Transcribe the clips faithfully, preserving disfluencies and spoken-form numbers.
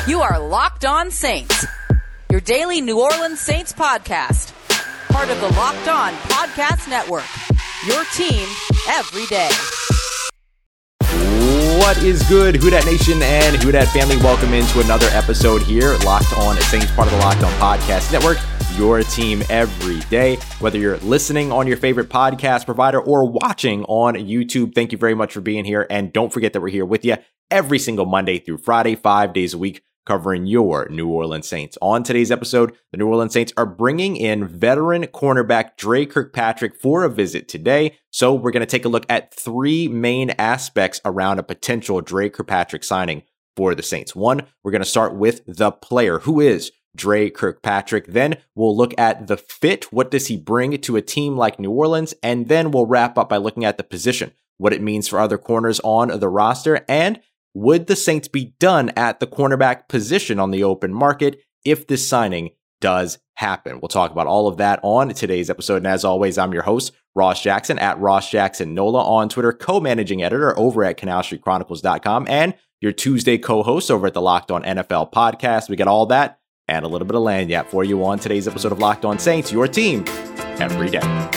You are Locked On Saints, your daily New Orleans Saints podcast. Part of the Locked On Podcast Network, your team every day. What is good, Who Dat Nation and Who Dat family? Welcome into another episode here, Locked On Saints, part of the Locked On Podcast Network, your team every day. Whether you're listening on your favorite podcast provider or watching on YouTube, thank you very much for being here. And don't forget that we're here with you every single Monday through Friday, five days a week, covering your New Orleans Saints. On today's episode, the New Orleans Saints are bringing in veteran cornerback Dre Kirkpatrick for a visit today. So we're going to take a look at three main aspects around a potential Dre Kirkpatrick signing for the Saints. One, we're going to start with the player. Who is Dre Kirkpatrick? Then we'll look at the fit. What does he bring to a team like New Orleans? And then we'll wrap up by looking at the position, what it means for other corners on the roster, and would the Saints be done at the cornerback position on the open market if this signing does happen? We'll talk about all of that on today's episode. And as always, I'm your host, Ross Jackson, at Ross Jackson Nola on Twitter, co-managing editor over at Canal Street Chronicles dot com, and your Tuesday co-host over at the Locked On N F L podcast. We got all that and a little bit of lagniappe for you on today's episode of Locked On Saints, your team every day.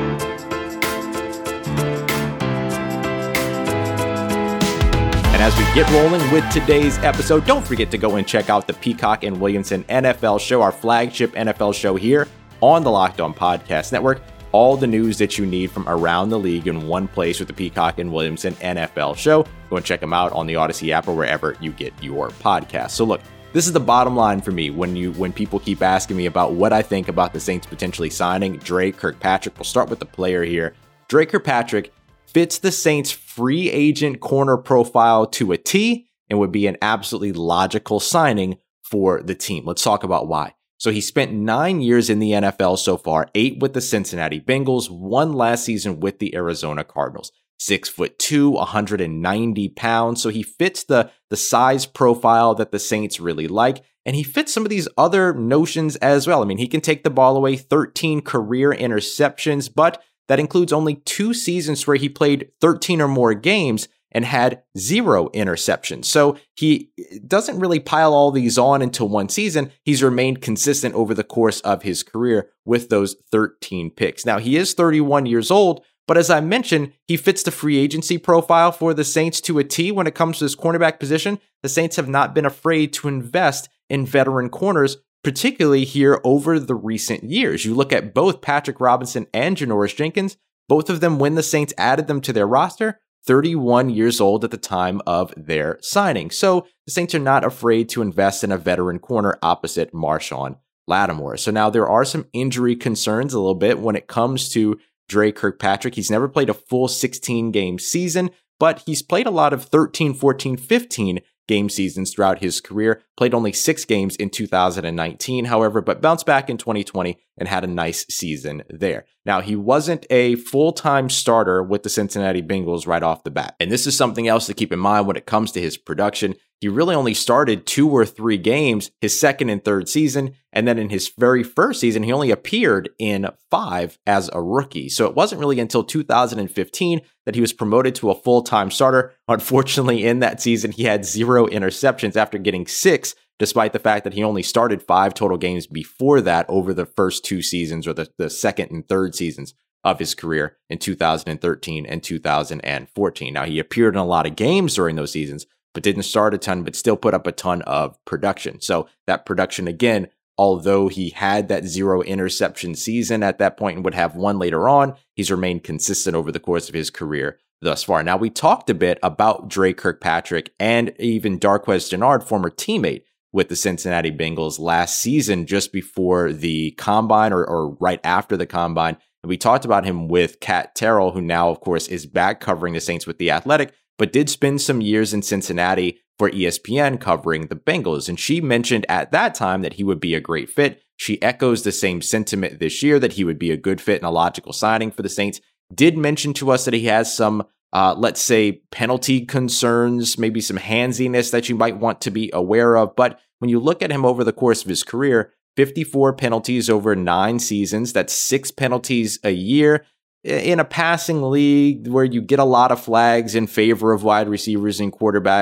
And as we get rolling with today's episode, don't forget to go and check out the Peacock and Williamson N F L show, our flagship N F L show here on the Locked On Podcast Network. All the news that you need from around the league in one place with the Peacock and Williamson N F L show. Go and check them out on the Odyssey app or wherever you get your podcast. So look, this is the bottom line for me when you when people keep asking me about what I think about the Saints potentially signing Dre Kirkpatrick. We'll start with the player here. Dre Kirkpatrick fits the Saints' free agent corner profile to a T and would be an absolutely logical signing for the team. Let's talk about why. So he spent nine years in the N F L so far, eight with the Cincinnati Bengals, one last season with the Arizona Cardinals. Six foot two, one hundred ninety pounds. So he fits the, the size profile that the Saints really like. And he fits some of these other notions as well. I mean, he can take the ball away, thirteen career interceptions, but that includes only two seasons where he played thirteen or more games and had zero interceptions. So he doesn't really pile all these on into one season. He's remained consistent over the course of his career with those thirteen picks. Now, he is thirty-one years old, but as I mentioned, he fits the free agency profile for the Saints to a T when it comes to this cornerback position. The Saints have not been afraid to invest in veteran corners, particularly here over the recent years. You look at both Patrick Robinson and Janoris Jenkins, both of them when the Saints added them to their roster, thirty-one years old at the time of their signing. So the Saints are not afraid to invest in a veteran corner opposite Marshon Lattimore. So now there are some injury concerns a little bit when it comes to Dre Kirkpatrick. He's never played a full sixteen game season, but he's played a lot of thirteen, fourteen, fifteen game seasons throughout his career, played only six games in two thousand nineteen, however, but bounced back in twenty twenty and had a nice season there. Now, he wasn't a full-time starter with the Cincinnati Bengals right off the bat. And this is something else to keep in mind when it comes to his production. He really only started two or three games his second and third season. And then in his very first season, he only appeared in five as a rookie. So it wasn't really until two thousand fifteen that he was promoted to a full-time starter. Unfortunately, in that season, he had zero interceptions after getting six, despite the fact that he only started five total games before that over the first two seasons or the, the second and third seasons of his career in two thousand thirteen and two thousand fourteen. Now, he appeared in a lot of games during those seasons, but didn't start a ton, but still put up a ton of production. So that production, again, although he had that zero interception season at that point and would have one later on, he's remained consistent over the course of his career thus far. Now, we talked a bit about Dre Kirkpatrick and even Darqueze Dennard, former teammate with the Cincinnati Bengals last season, just before the combine or, or right after the combine. And we talked about him with Kat Terrell, who now, of course, is back covering the Saints with The Athletic, but did spend some years in Cincinnati for E S P N covering the Bengals. And she mentioned at that time that he would be a great fit. She echoes the same sentiment this year, that he would be a good fit and a logical signing for the Saints. Did mention to us that he has some, uh, let's say, penalty concerns, maybe some handsiness that you might want to be aware of. But when you look at him over the course of his career, fifty-four penalties over nine seasons, that's six penalties a year. In a passing league where you get a lot of flags in favor of wide receivers and quarterbacks,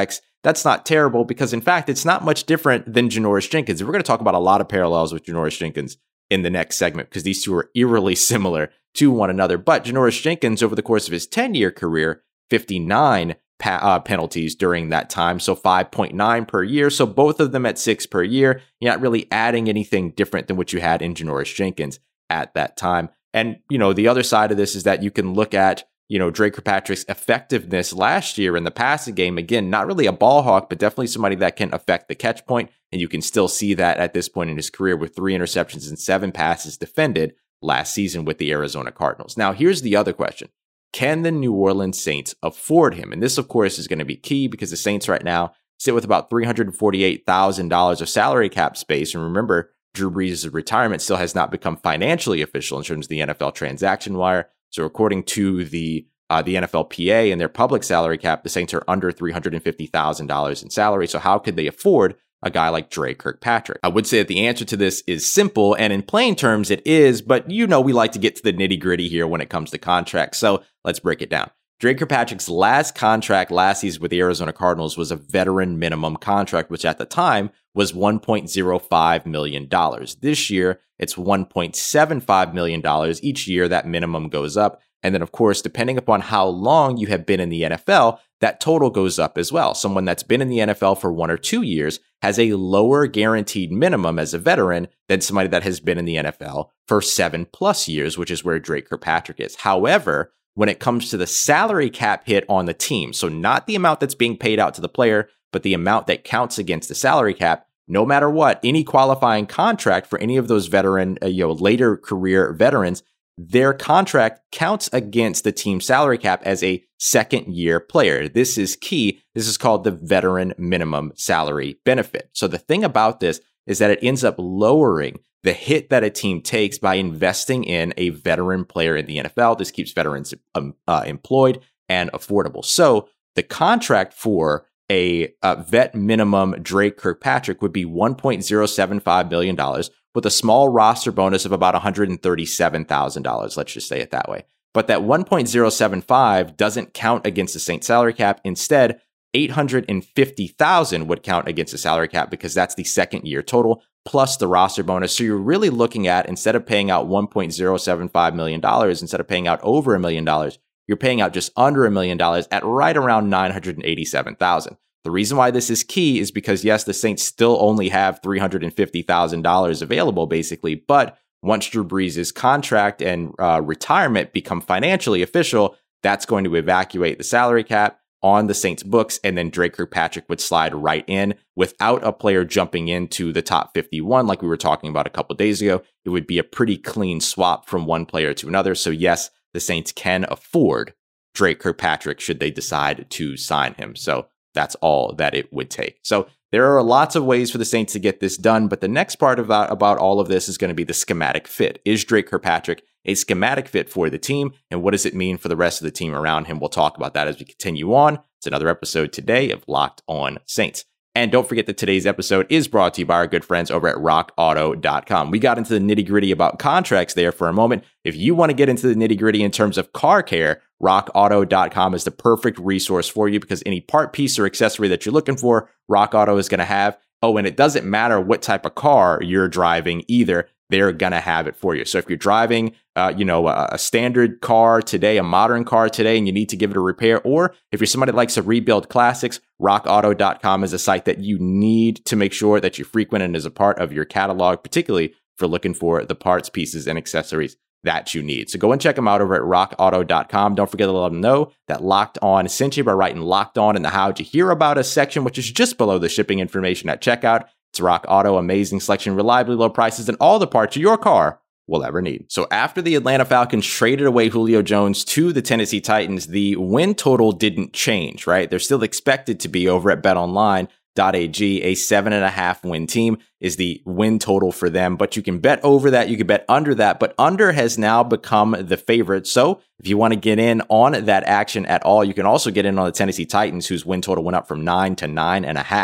that's not terrible because, in fact, it's not much different than Janoris Jenkins. We're going to talk about a lot of parallels with Janoris Jenkins in the next segment because these two are eerily similar to one another. But Janoris Jenkins, over the course of his ten-year career, fifty-nine pa- uh, penalties during that time, so five point nine per year. So both of them at six per year. You're not really adding anything different than what you had in Janoris Jenkins at that time. And, you know, the other side of this is that you can look at, you know, Dre Kirkpatrick's effectiveness last year in the passing game. Again, not really a ball hawk, but definitely somebody that can affect the catch point. And you can still see that at this point in his career with three interceptions and seven passes defended last season with the Arizona Cardinals. Now, here's the other question. Can the New Orleans Saints afford him? And this, of course, is going to be key because the Saints right now sit with about three hundred forty-eight thousand dollars of salary cap space. And remember, Drew Brees' retirement still has not become financially official in terms of the N F L transaction wire. So according to the uh, the N F L P A and their public salary cap, the Saints are under three hundred fifty thousand dollars in salary. So how could they afford a guy like Dre Kirkpatrick? I would say that the answer to this is simple, and in plain terms it is, but you know we like to get to the nitty gritty here when it comes to contracts. So let's break it down. Dre Kirkpatrick's last contract last season with the Arizona Cardinals was a veteran minimum contract, which at the time was one point zero five million dollars. This year, it's one point seven five million dollars. Each year, that minimum goes up. And then, of course, depending upon how long you have been in the N F L, that total goes up as well. Someone that's been in the N F L for one or two years has a lower guaranteed minimum as a veteran than somebody that has been in the N F L for seven plus years, which is where Dre Kirkpatrick is. However, when it comes to the salary cap hit on the team, so not the amount that's being paid out to the player, but the amount that counts against the salary cap, no matter what, any qualifying contract for any of those veteran, uh, you know, later career veterans, their contract counts against the team salary cap as a second year player. This is key. This is called the veteran minimum salary benefit. So the thing about this is that it ends up lowering the hit that a team takes by investing in a veteran player in the N F L. This keeps veterans um, uh, employed and affordable. So the contract for a, a vet minimum Dre Kirkpatrick would be one point zero seven five million dollars with a small roster bonus of about one hundred thirty-seven thousand dollars. Let's just say it that way. But that one point zero seven five doesn't count against the Saints salary cap. Instead, eight hundred fifty thousand dollars would count against the salary cap because that's the second year total plus the roster bonus. So you're really looking at, instead of paying out one point zero seven five million dollars, instead of paying out over a million dollars, you're paying out just under a million dollars at right around nine hundred eighty-seven thousand dollars. The reason why this is key is because, yes, the Saints still only have three hundred fifty thousand dollars available, basically. But once Drew Brees' contract and uh, retirement become financially official, that's going to evacuate the salary cap on the Saints books, and then Dre Kirkpatrick would slide right in without a player jumping into the top fifty-one like we were talking about a couple of days ago. It would be a pretty clean swap from one player to another. So yes, the Saints can afford Dre Kirkpatrick should they decide to sign him. So that's all that it would take. So there are lots of ways for the Saints to get this done, but the next part about, about all of this is going to be the schematic fit. Is Dre Kirkpatrick a schematic fit for the team, and what does it mean for the rest of the team around him? We'll talk about that as we continue on. It's another episode today of Locked On Saints. And don't forget that today's episode is brought to you by our good friends over at rock auto dot com. We got into the nitty gritty about contracts there for a moment. If you want to get into the nitty gritty in terms of car care, rock auto dot com is the perfect resource for you because any part, piece, or accessory that you're looking for, Rock Auto is going to have. Oh, and it doesn't matter what type of car you're driving either. They're going to have it for you. So if you're driving, uh, you know, a, a standard car today, a modern car today, and you need to give it a repair, or if you're somebody that likes to rebuild classics, rock auto dot com is a site that you need to make sure that you frequent and is a part of your catalog, particularly for looking for the parts, pieces, and accessories that you need. So go and check them out over at rock auto dot com. Don't forget to let them know that Locked On sent you by writing Locked On in the How'd You Hear About Us section, which is just below the shipping information at checkout. It's Rock Auto, amazing selection, reliably low prices, and all the parts your car will ever need. So after the Atlanta Falcons traded away Julio Jones to the Tennessee Titans, the win total didn't change, right? They're still expected to be over at bet online dot a g. A seven and a half win team is the win total for them, but you can bet over that. You can bet under that, but under has now become the favorite. So if you want to get in on that action at all, you can also get in on the Tennessee Titans, whose win total went up from nine to nine and a half.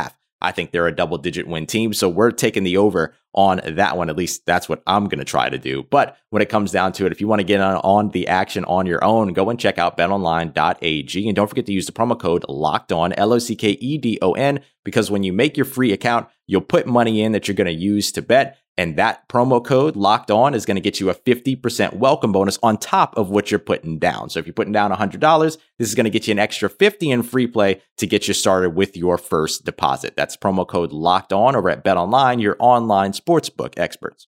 I think they're a double-digit win team, so we're taking the over on that one. At least that's what I'm going to try to do. But when it comes down to it, if you want to get on, on the action on your own, go and check out bet online dot a g. And don't forget to use the promo code LOCKEDON, L O C K E D O N, because when you make your free account, you'll put money in that you're going to use to bet. And that promo code locked on is going to get you a fifty percent welcome bonus on top of what you're putting down. So if you're putting down one hundred dollars, this is going to get you an extra fifty dollars in free play to get you started with your first deposit. That's promo code locked on over at BetOnline, your online sportsbook experts.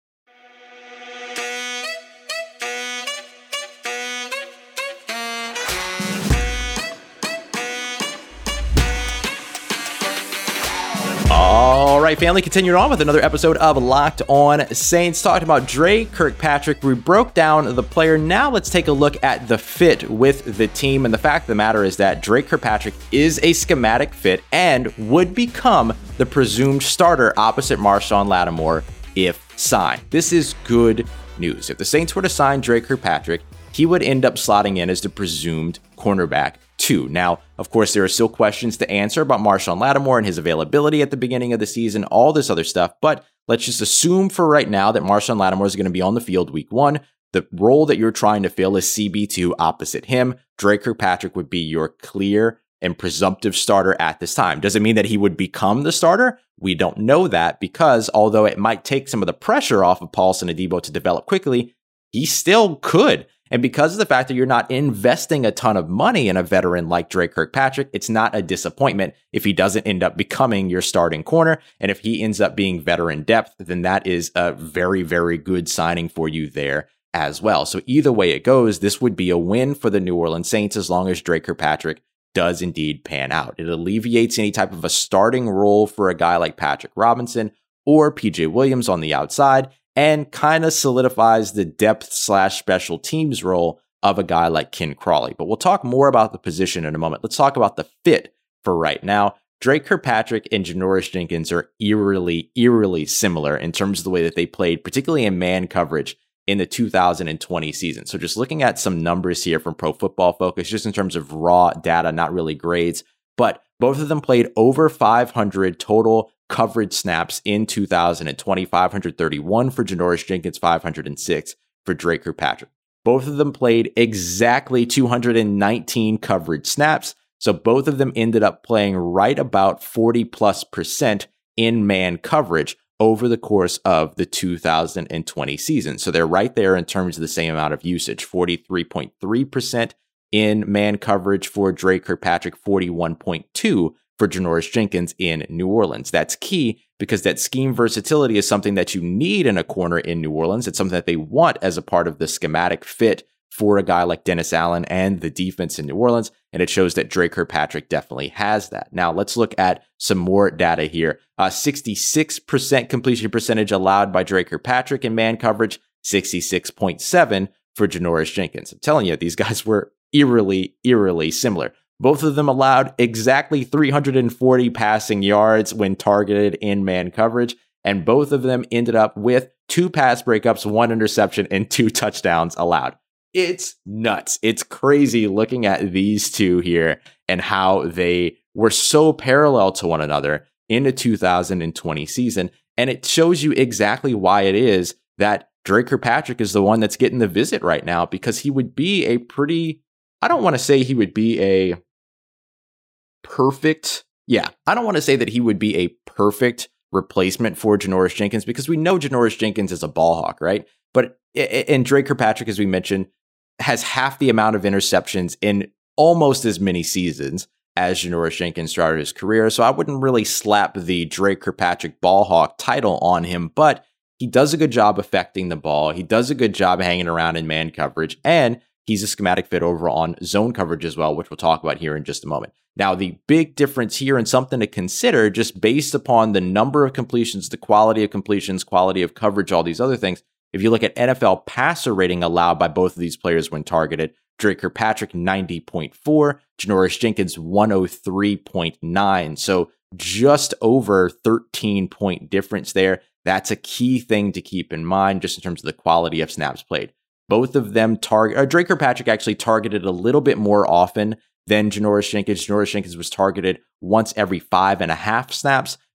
All right, family, continuing on with another episode of Locked On Saints, talking about Dre Kirkpatrick. We broke down the player. Now let's take a look at the fit with the team. And the fact of the matter is that Dre Kirkpatrick is a schematic fit and would become the presumed starter opposite Marshawn Lattimore if signed. This is good news. If the Saints were to sign Dre Kirkpatrick, he would end up slotting in as the presumed cornerback two. Now, of course, there are still questions to answer about Marshawn Lattimore and his availability at the beginning of the season, all this other stuff, but let's just assume for right now that Marshawn Lattimore is going to be on the field week one. The role that you're trying to fill is C B two opposite him. Dre Kirkpatrick would be your clear and presumptive starter at this time. Does it mean that he would become the starter? We don't know that, because although it might take some of the pressure off of Paulson Adebo to develop quickly, he still could. And because of the fact that you're not investing a ton of money in a veteran like Dre Kirkpatrick, it's not a disappointment if he doesn't end up becoming your starting corner. And if he ends up being veteran depth, then that is a very, very good signing for you there as well. So either way it goes, this would be a win for the New Orleans Saints as long as Dre Kirkpatrick does indeed pan out. It alleviates any type of a starting role for a guy like Patrick Robinson or P J Williams on the outside, and kind of solidifies the depth slash special teams role of a guy like Ken Crawley. But we'll talk more about the position in a moment. Let's talk about the fit for right now. Dre Kirkpatrick and Janoris Jenkins are eerily, eerily similar in terms of the way that they played, particularly in man coverage in the two thousand twenty season. So just looking at some numbers here from Pro Football Focus, just in terms of raw data, not really grades, but both of them played over five hundred total coverage snaps in two thousand twenty, five hundred thirty-one for Janoris Jenkins, five hundred six for Dre Kirkpatrick. Both of them played exactly two hundred nineteen coverage snaps, so both of them ended up playing right about forty plus percent in man coverage over the course of the two thousand twenty season. So they're right there in terms of the same amount of usage, forty-three point three percent in man coverage for Dre Kirkpatrick, forty-one point two for Janoris Jenkins in New Orleans. That's key because that scheme versatility is something that you need in a corner in New Orleans. It's something that they want as a part of the schematic fit for a guy like Dennis Allen and the defense in New Orleans. And it shows that Dre Kirkpatrick definitely has that. Now let's look at some more data here. Uh, sixty-six percent completion percentage allowed by Dre Kirkpatrick in man coverage, sixty-six point seven for Janoris Jenkins. I'm telling you, these guys were eerily, eerily similar. Both of them allowed exactly three hundred forty passing yards when targeted in man coverage, and both of them ended up with two pass breakups, one interception, and two touchdowns allowed. It's nuts. It's crazy looking at these two here and how they were so parallel to one another in the two thousand twenty season, and it shows you exactly why it is that Dre Kirkpatrick is the one that's getting the visit right now, because he would be a pretty, I don't want to say he would be a perfect. Yeah, I don't want to say that he would be a perfect replacement for Janoris Jenkins, because we know Janoris Jenkins is a ball hawk, right? But and Dre Kirkpatrick, as we mentioned, has half the amount of interceptions in almost as many seasons as Janoris Jenkins started his career. So I wouldn't really slap the Dre Kirkpatrick ball hawk title on him, but he does a good job affecting the ball. He does a good job hanging around in man coverage, and he's a schematic fit over on zone coverage as well, which we'll talk about here in just a moment. Now, the big difference here, and something to consider just based upon the number of completions, the quality of completions, quality of coverage, all these other things, if you look at N F L passer rating allowed by both of these players when targeted, Dre Kirkpatrick ninety point four, Janoris Jenkins one oh three point nine. So just over thirteen point difference there. That's a key thing to keep in mind just in terms of the quality of snaps played. Both of them target, uh, Dre Kirkpatrick actually targeted a little bit more often than Janoris Jenkins. Janoris Jenkins was targeted once every five and a half snaps.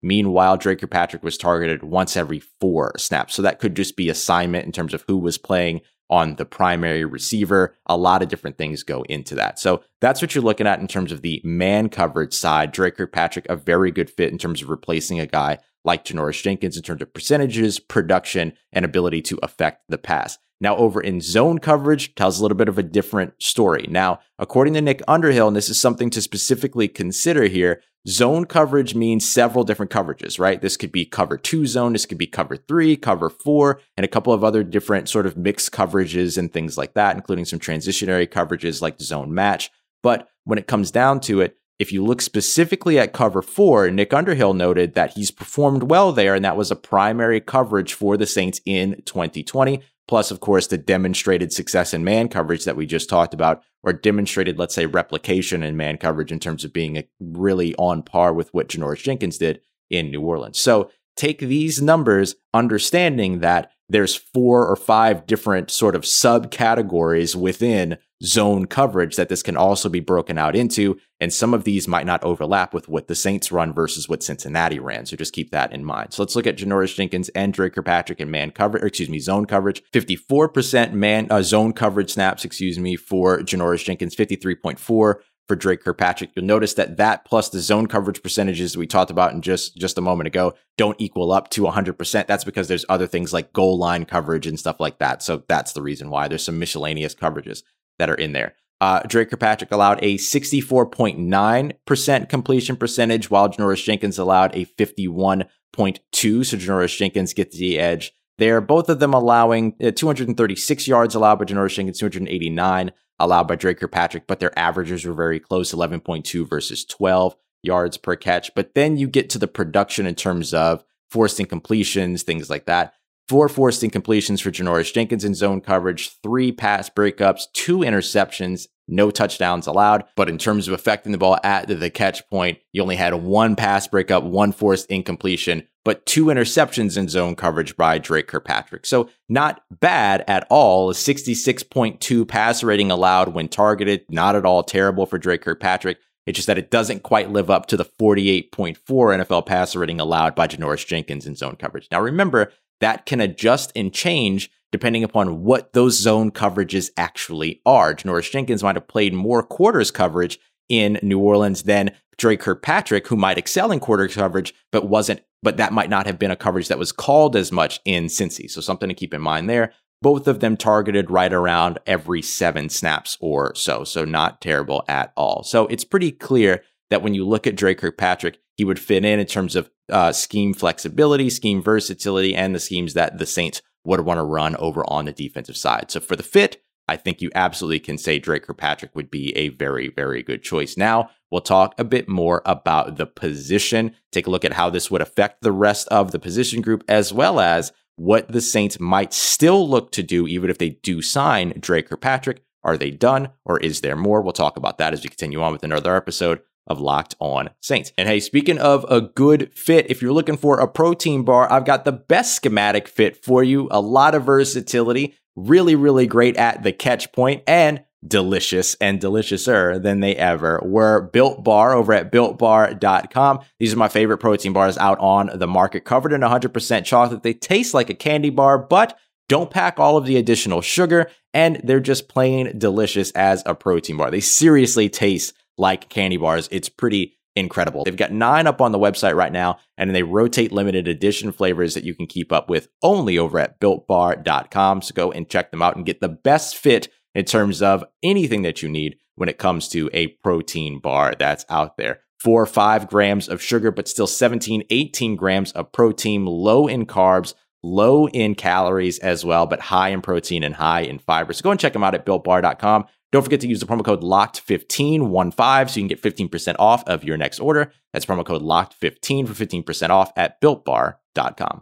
Meanwhile, Dre Kirkpatrick was targeted once every four snaps. So that could just be assignment in terms of who was playing on the primary receiver. A lot of different things go into that. So that's what you're looking at in terms of the man coverage side. Dre Kirkpatrick, a very good fit in terms of replacing a guy like Janoris Jenkins in terms of percentages, production, and ability to affect the pass. Now, over in zone coverage, tells a little bit of a different story. Now, according to Nick Underhill, and this is something to specifically consider here, zone coverage means several different coverages, right? This could be cover two zone, this could be cover three, cover four, and a couple of other different sort of mixed coverages and things like that, including some transitionary coverages like zone match. But when it comes down to it, if you look specifically at cover four, Nick Underhill noted that he's performed well there, and that was a primary coverage for the Saints in twenty twenty. Plus, of course, the demonstrated success in man coverage that we just talked about, or demonstrated, let's say, replication in man coverage in terms of being really on par with what Janoris Jenkins did in New Orleans. So take these numbers, understanding that there's four or five different sort of subcategories within zone coverage that this can also be broken out into, and some of these might not overlap with what the Saints run versus what Cincinnati ran. So just keep that in mind. So let's look at Janoris Jenkins and Dre Kirkpatrick in man coverage, or excuse me, zone coverage. fifty-four percent man uh, zone coverage snaps, excuse me, for Janoris Jenkins, fifty-three point four for Dre Kirkpatrick. You'll notice that that plus the zone coverage percentages we talked about in just, just a moment ago don't equal up to one hundred percent. That's because there's other things like goal line coverage and stuff like that. So that's the reason why there's some miscellaneous coverages that are in there. Uh, Dre Kirkpatrick allowed a sixty-four point nine percent completion percentage, while Janoris Jenkins allowed a fifty-one point two. So Janoris Jenkins gets the edge there. Both of them allowing uh, two hundred thirty-six yards allowed by Janoris Jenkins, two hundred eighty-nine allowed by Dre Kirkpatrick, but their averages were very close, eleven point two versus twelve yards per catch. But then you get to the production in terms of forced incompletions, things like that. Four forced incompletions for Janoris Jenkins in zone coverage, three pass breakups, two interceptions, no touchdowns allowed. But in terms of affecting the ball at the catch point, you only had one pass breakup, one forced incompletion, but two interceptions in zone coverage by Dre Kirkpatrick. So not bad at all. A sixty-six point two pass rating allowed when targeted. Not at all terrible for Dre Kirkpatrick. It's just that it doesn't quite live up to the forty-eight point four N F L passer rating allowed by Janoris Jenkins in zone coverage. Now remember, that can adjust and change depending upon what those zone coverages actually are. Janoris Jenkins might have played more quarters coverage in New Orleans than Dre Kirkpatrick, who might excel in quarter coverage, but wasn't, but that might not have been a coverage that was called as much in Cincy. So something to keep in mind there. Both of them targeted right around every seven snaps or so. So not terrible at all. So it's pretty clear that when you look at Dre Kirkpatrick, he would fit in in terms of uh, scheme flexibility, scheme versatility, and the schemes that the Saints would want to run over on the defensive side. So for the fit, I think you absolutely can say Dre Kirkpatrick would be a very, very good choice. Now, we'll talk a bit more about the position, take a look at how this would affect the rest of the position group, as well as what the Saints might still look to do even if they do sign Dre Kirkpatrick. Are they done, or is there more? We'll talk about that as we continue on with another episode of Locked On Saints. And hey, speaking of a good fit, if you're looking for a protein bar, I've got the best schematic fit for you. A lot of versatility, really, really great at the catch point, and delicious and deliciouser than they ever were. Built Bar over at built bar dot com. These are my favorite protein bars out on the market, covered in one hundred percent chocolate. They taste like a candy bar, but don't pack all of the additional sugar, and they're just plain delicious as a protein bar. They seriously taste like candy bars. It's pretty incredible. They've got nine up on the website right now, and they rotate limited edition flavors that you can keep up with only over at built bar dot com. So go and check them out and get the best fit in terms of anything that you need when it comes to a protein bar that's out there. Four or five grams of sugar, but still seventeen, eighteen grams of protein, low in carbs, low in calories as well, but high in protein and high in fiber. So go and check them out at built bar dot com. Don't forget to use the promo code locked fifteen, one five, so you can get fifteen percent off of your next order. That's promo code locked fifteen for fifteen percent off at built bar dot com.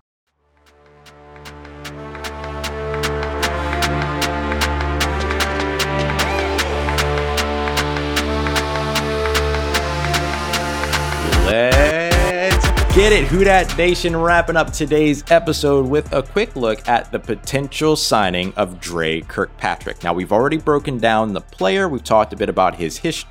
Let's get it. Who Dat Nation, wrapping up today's episode with a quick look at the potential signing of Dre Kirkpatrick. Now, we've already broken down the player. We've talked a bit about his history,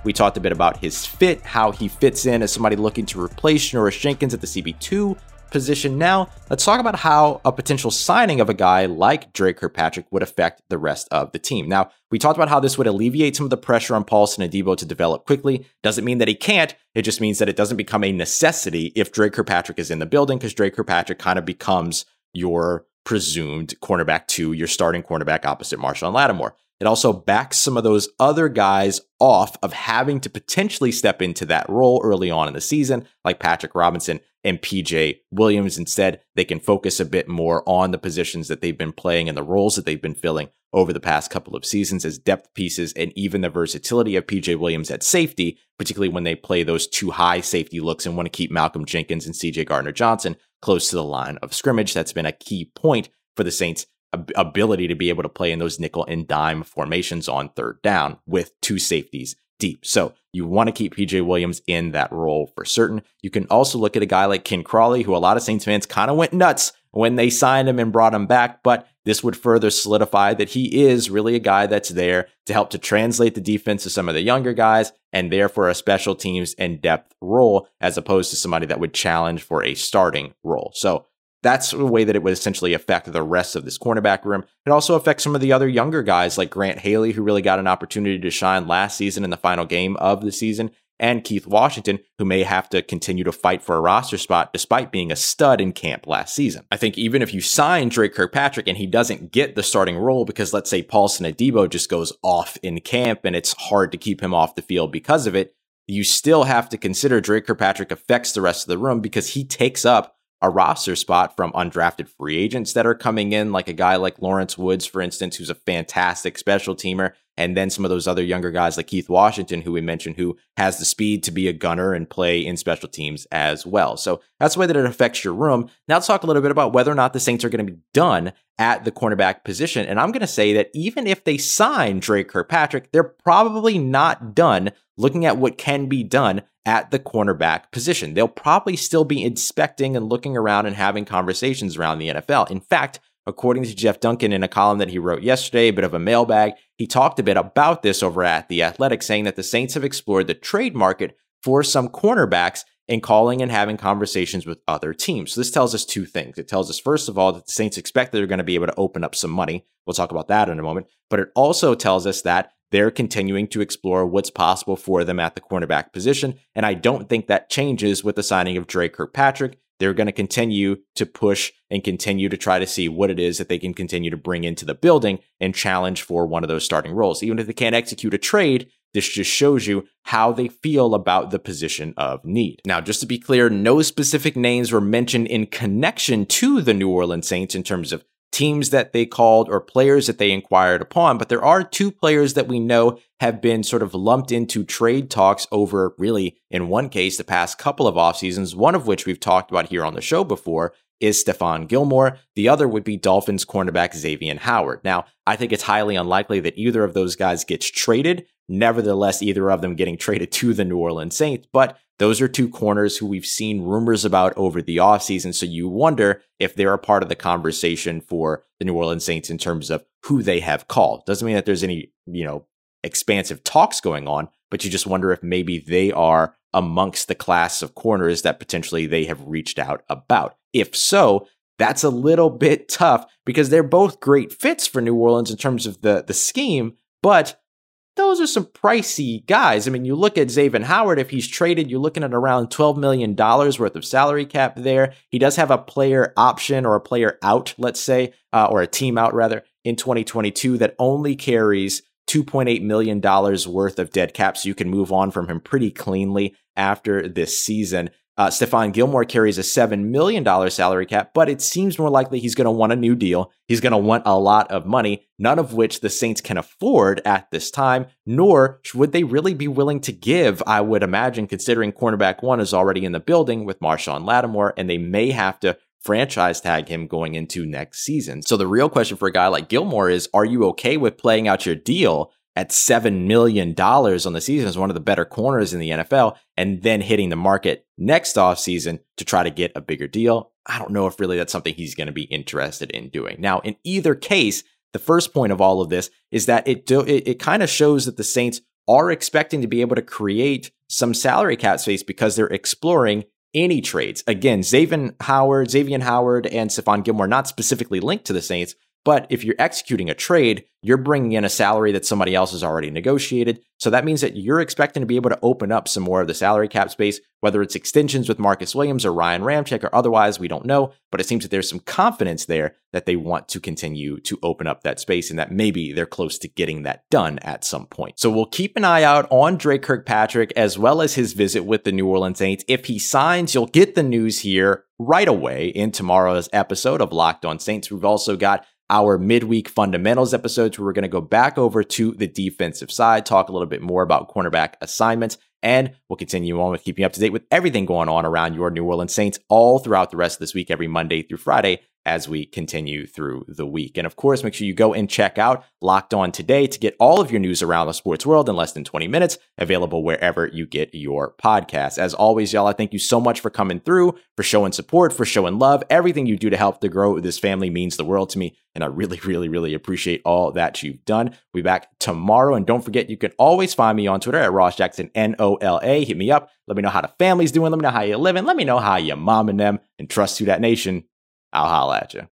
We talked a bit about his fit, how he fits in as somebody looking to replace Janoris Jenkins at the C B two position. Now, let's talk about how a potential signing of a guy like Dre Kirkpatrick would affect the rest of the team. Now, we talked about how this would alleviate some of the pressure on Paulson Adebo to develop quickly. Doesn't mean that he can't. It just means that it doesn't become a necessity if Dre Kirkpatrick is in the building, because Dre Kirkpatrick kind of becomes your presumed cornerback two, your starting cornerback opposite Marshawn Lattimore. It also backs some of those other guys off of having to potentially step into that role early on in the season, like Patrick Robinson and P J Williams. Instead, they can focus a bit more on the positions that they've been playing and the roles that they've been filling over the past couple of seasons as depth pieces, and even the versatility of P J Williams at safety, particularly when they play those two high safety looks and want to keep Malcolm Jenkins and C J Gardner-Johnson close to the line of scrimmage. That's been a key point for the Saints' ability to be able to play in those nickel and dime formations on third down with two safeties deep. So you want to keep P J Williams in that role for certain. You can also look at a guy like Ken Crawley, who a lot of Saints fans kind of went nuts when they signed him and brought him back, but this would further solidify that he is really a guy that's there to help to translate the defense to some of the younger guys, and therefore a special teams and depth role, as opposed to somebody that would challenge for a starting role. So that's a way that it would essentially affect the rest of this cornerback room. It also affects some of the other younger guys like Grant Haley, who really got an opportunity to shine last season in the final game of the season, and Keith Washington, who may have to continue to fight for a roster spot despite being a stud in camp last season. I think even if you sign Dre Kirkpatrick and he doesn't get the starting role because, let's say, Paulson Adebo just goes off in camp and it's hard to keep him off the field because of it, you still have to consider Dre Kirkpatrick affects the rest of the room because he takes up a roster spot from undrafted free agents that are coming in, like a guy like Lawrence Woods, for instance, who's a fantastic special teamer, and then some of those other younger guys like Keith Washington, who we mentioned, who has the speed to be a gunner and play in special teams as well. So that's the way that it affects your room. Now let's talk a little bit about whether or not the Saints are going to be done at the cornerback position. And I'm going to say that even if they sign Dre Kirkpatrick, they're probably not done looking at what can be done at the cornerback position. They'll probably still be inspecting and looking around and having conversations around the N F L. In fact, according to Jeff Duncan in a column that he wrote yesterday, a bit of a mailbag, he talked a bit about this over at The Athletic, saying that the Saints have explored the trade market for some cornerbacks and calling and having conversations with other teams. So this tells us two things. It tells us, first of all, that the Saints expect that they're going to be able to open up some money. We'll talk about that in a moment. But it also tells us that they're continuing to explore what's possible for them at the cornerback position. And I don't think that changes with the signing of Dre Kirkpatrick. They're going to continue to push and continue to try to see what it is that they can continue to bring into the building and challenge for one of those starting roles. Even if they can't execute a trade, this just shows you how they feel about the position of need. Now, just to be clear, no specific names were mentioned in connection to the New Orleans Saints in terms of teams that they called or players that they inquired upon, but there are two players that we know have been sort of lumped into trade talks over, really, in one case, the past couple of off seasons, one of which we've talked about here on the show before, is Stephon Gilmore. The other would be Dolphins cornerback Xavier Howard. Now, I think it's highly unlikely that either of those guys gets traded. Nevertheless, either of them getting traded to the New Orleans Saints, but those are two corners who we've seen rumors about over the offseason, so you wonder if they're a part of the conversation for the New Orleans Saints in terms of who they have called. Doesn't mean that there's any, you know, expansive talks going on, but you just wonder if maybe they are amongst the class of corners that potentially they have reached out about. If so, that's a little bit tough because they're both great fits for New Orleans in terms of the, the scheme, but those are some pricey guys. I mean, you look at Xavier Howard, if he's traded, you're looking at around twelve million dollars worth of salary cap there. He does have a player option or a player out, let's say, uh, or a team out rather, in twenty twenty-two that only carries two point eight million dollars worth of dead cap, so you can move on from him pretty cleanly after this season. Uh, Stephon Gilmore carries a seven million dollars salary cap, but it seems more likely he's going to want a new deal. He's going to want a lot of money, none of which the Saints can afford at this time, nor would they really be willing to give, I would imagine, considering cornerback one is already in the building with Marshawn Lattimore, and they may have to franchise tag him going into next season. So the real question for a guy like Gilmore is, are you okay with playing out your deal at seven million dollars on the season as one of the better corners in the N F L, and then hitting the market next offseason to try to get a bigger deal? I don't know if really that's something he's going to be interested in doing. Now, in either case, the first point of all of this is that it do, it, it kind of shows that the Saints are expecting to be able to create some salary cap space because they're exploring any trades. Again, Xavier Howard, Xavier Howard and Stephon Gilmore not specifically linked to the Saints, but if you're executing a trade, you're bringing in a salary that somebody else has already negotiated. So that means that you're expecting to be able to open up some more of the salary cap space, whether it's extensions with Marcus Williams or Ryan Ramczyk or otherwise, we don't know. But it seems that there's some confidence there that they want to continue to open up that space and that maybe they're close to getting that done at some point. So we'll keep an eye out on Drake Kirkpatrick as well as his visit with the New Orleans Saints. If he signs, you'll get the news here right away in tomorrow's episode of Locked On Saints. We've also got our midweek fundamentals episodes where we're going to go back over to the defensive side, talk a little bit more about cornerback assignments, and we'll continue on with keeping up to date with everything going on around your New Orleans Saints all throughout the rest of this week, every Monday through Friday, as we continue through the week. And of course, make sure you go and check out Locked On Today to get all of your news around the sports world in less than twenty minutes, available wherever you get your podcasts. As always, y'all, I thank you so much for coming through, for showing support, for showing love. Everything you do to help to grow this family means the world to me, and I really, really, really appreciate all that you've done. We'll be back tomorrow, and don't forget, you can always find me on Twitter at Ross Jackson, N O L A. Hit me up. Let me know how the family's doing. Let me know how you're living. Let me know how your mom and them, and trust to that nation. I'll holla at you.